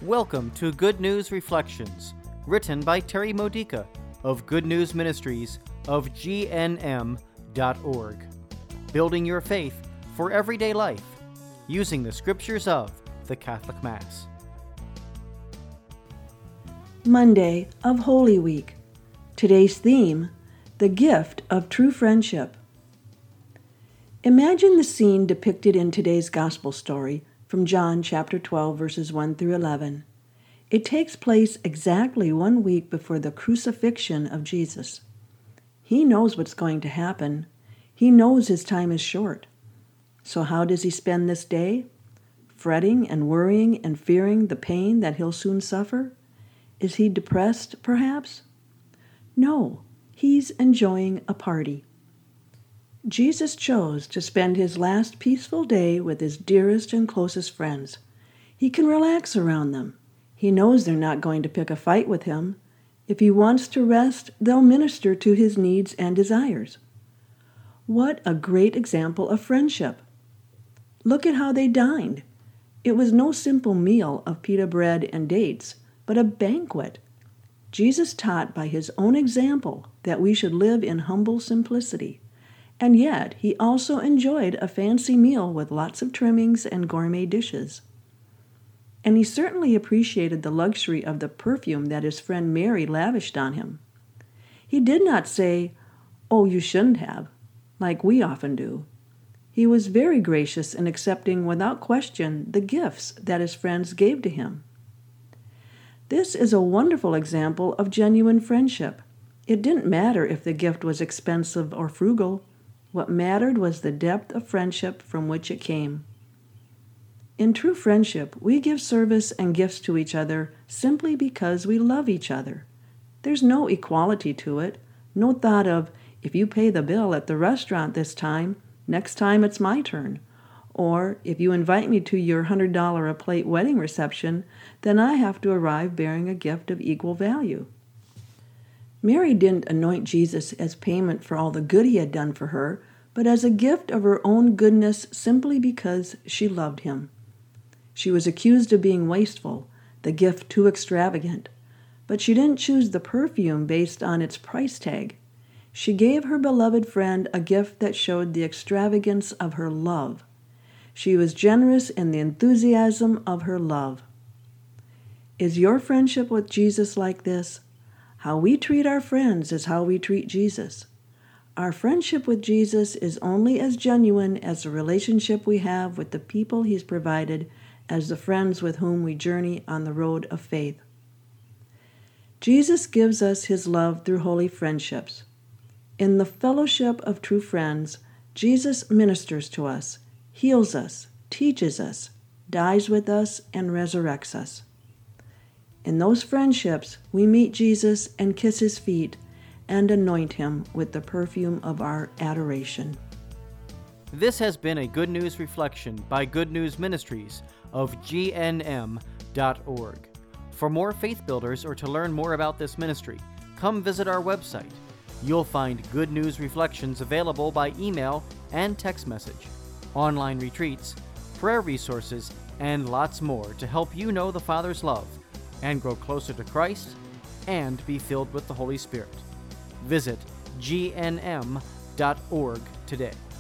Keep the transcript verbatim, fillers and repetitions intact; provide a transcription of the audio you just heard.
Welcome to Good News Reflections, written by Terry Modica of Good News Ministries of G N M dot org. Building your faith for everyday life, using the scriptures of the Catholic Mass. Monday of Holy Week. Today's theme, the gift of true friendship. Imagine the scene depicted in today's gospel story from John chapter twelve, verses one through eleven. It takes place exactly one week before the crucifixion of Jesus. He knows what's going to happen. He knows his time is short. So how does he spend this day? Fretting and worrying and fearing the pain that he'll soon suffer? Is he depressed, perhaps? No, he's enjoying a party. Jesus chose to spend his last peaceful day with his dearest and closest friends. He can relax around them. He knows they're not going to pick a fight with him. If he wants to rest, they'll minister to his needs and desires. What a great example of friendship! Look at how they dined. It was no simple meal of pita bread and dates, but a banquet. Jesus taught by his own example that we should live in humble simplicity. And yet, he also enjoyed a fancy meal with lots of trimmings and gourmet dishes. And he certainly appreciated the luxury of the perfume that his friend Mary lavished on him. He did not say, "Oh, you shouldn't have," like we often do. He was very gracious in accepting without question the gifts that his friends gave to him. This is a wonderful example of genuine friendship. It didn't matter if the gift was expensive or frugal. What mattered was the depth of friendship from which it came. In true friendship, we give service and gifts to each other simply because we love each other. There's no equality to it, no thought of, if you pay the bill at the restaurant this time, next time it's my turn. Or, if you invite me to your one hundred dollars a plate wedding reception, then I have to arrive bearing a gift of equal value. Mary didn't anoint Jesus as payment for all the good he had done for her, but as a gift of her own goodness simply because she loved him. She was accused of being wasteful, the gift too extravagant, but she didn't choose the perfume based on its price tag. She gave her beloved friend a gift that showed the extravagance of her love. She was generous in the enthusiasm of her love. Is your friendship with Jesus like this? How we treat our friends is how we treat Jesus. Our friendship with Jesus is only as genuine as the relationship we have with the people he's provided as the friends with whom we journey on the road of faith. Jesus gives us his love through holy friendships. In the fellowship of true friends, Jesus ministers to us, heals us, teaches us, dies with us, and resurrects us. In those friendships, we meet Jesus and kiss his feet and anoint him with the perfume of our adoration. This has been a Good News Reflection by Good News Ministries of G N M dot org. For more faith builders or to learn more about this ministry, come visit our website. You'll find Good News Reflections available by email and text message, online retreats, prayer resources, and lots more to help you know the Father's love and grow closer to Christ and be filled with the Holy Spirit. Visit G N M dot org today.